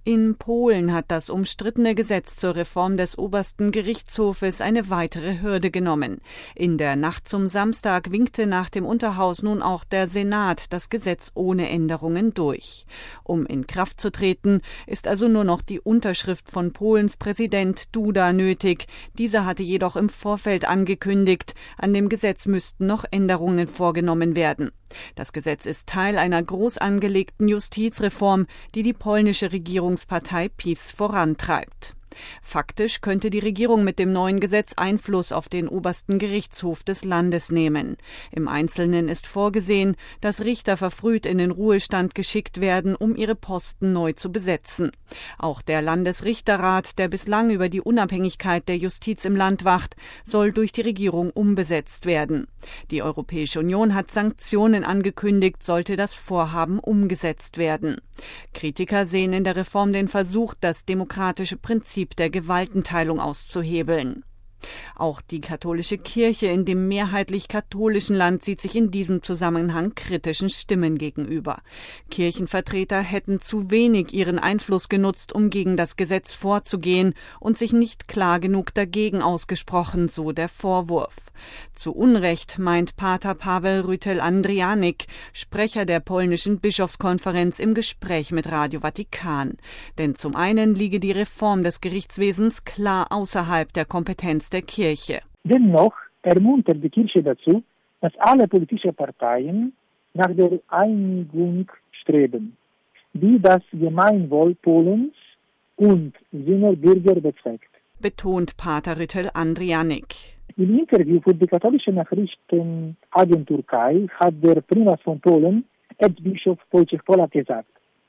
In Polen hat das umstrittene Gesetz zur Reform des obersten Gerichtshofes eine weitere Hürde genommen. In der Nacht zum Samstag winkte nach dem Unterhaus nun auch der Senat das Gesetz ohne Änderungen durch. Um in Kraft zu treten, ist also nur noch die Unterschrift von Polens Präsident Duda nötig. Dieser hatte jedoch im Vorfeld angekündigt, an dem Gesetz müssten noch Änderungen vorgenommen werden. Das Gesetz ist Teil einer groß angelegten Justizreform, die polnische Regierungspartei PiS vorantreibt. Faktisch könnte die Regierung mit dem neuen Gesetz Einfluss auf den obersten Gerichtshof des Landes nehmen. Im Einzelnen ist vorgesehen, dass Richter verfrüht in den Ruhestand geschickt werden, um ihre Posten neu zu besetzen. Auch der Landesrichterrat, der bislang über die Unabhängigkeit der Justiz im Land wacht, soll durch die Regierung umbesetzt werden. Die Europäische Union hat Sanktionen angekündigt, sollte das Vorhaben umgesetzt werden. Kritiker sehen in der Reform den Versuch, das demokratische Prinzip der Gewaltenteilung auszuhebeln. Auch die katholische Kirche in dem mehrheitlich katholischen Land sieht sich in diesem Zusammenhang kritischen Stimmen gegenüber. Kirchenvertreter hätten zu wenig ihren Einfluss genutzt, um gegen das Gesetz vorzugehen und sich nicht klar genug dagegen ausgesprochen, so der Vorwurf. Zu Unrecht meint Pater Paweł Rytel-Andrianik, Sprecher der polnischen Bischofskonferenz im Gespräch mit Radio Vatikan. Denn zum einen liege die Reform des Gerichtswesens klar außerhalb der Kompetenz der Kirche. Dennoch ermuntert die Kirche dazu, dass alle politischen Parteien nach der Einigung streben, die das Gemeinwohl Polens und seiner Bürger bezweckt, betont Pater Rytel-Andrianik. Im Interview für die katholische Nachrichtenagentur KAI hat der Primas von Polen, Erzbischof Wojciech Polak, gesagt: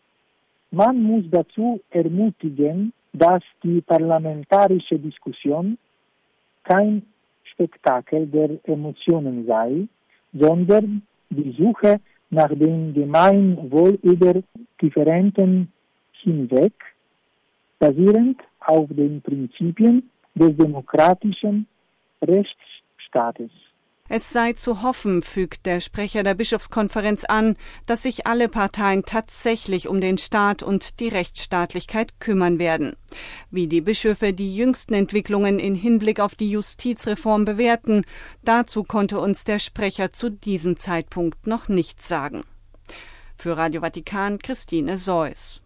Man muss dazu ermutigen, dass die parlamentarische Diskussion kein Spektakel der Emotionen sei, sondern die Suche nach dem Gemeinwohl über Differenzen hinweg, basierend auf den Prinzipien des demokratischen Rechtsstaates. Es sei zu hoffen, fügt der Sprecher der Bischofskonferenz an, dass sich alle Parteien tatsächlich um den Staat und die Rechtsstaatlichkeit kümmern werden. Wie die Bischöfe die jüngsten Entwicklungen in Hinblick auf die Justizreform bewerten, dazu konnte uns der Sprecher zu diesem Zeitpunkt noch nichts sagen. Für Radio Vatikan, Christine Seuss.